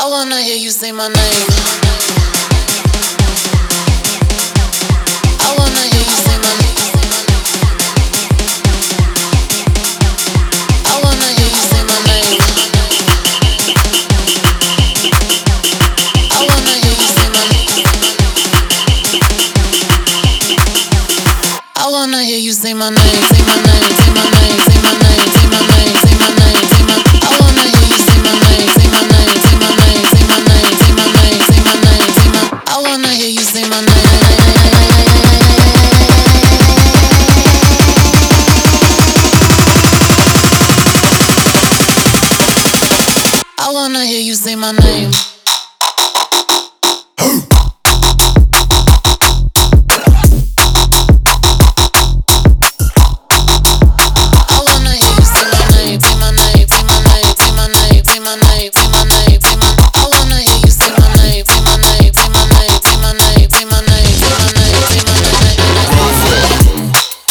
I wanna hear you say my name. I wanna hear you say my name. I wanna hear you say my name. I wanna hear you say my name. I wanna hear you say my name. Say my name. Say my name. Say my name. Say my name. Say my name. Say my. I wanna hear you say my name. Say my name. Say my name. Say my name. Say my name. Say my name. Say my. I wanna hear you say my name. I wanna hear you say my name. I wanna hear you say my name. Say my name. Say my name. Say my name. Say my name. Say my name. Say my. I wanna hear you say my name. Say my name. Say my name. Say my name. Say my name. Say my name. Say my name.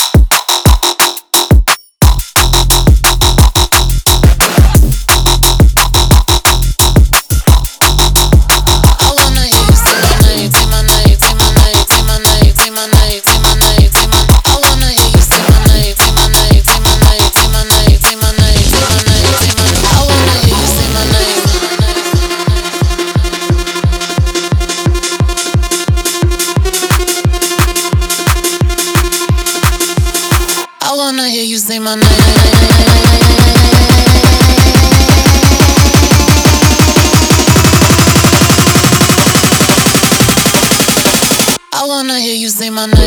I wanna hear you say my name. Say my name. Say my name. Say my name. Say my name. Say my name. Say my. I wanna hear you say my name. Say my name. Say my name. Say my name. Say my name. Say my name. Say my. I wanna hear you say my name. I wanna hear you say my name. I wanna hear you say my name.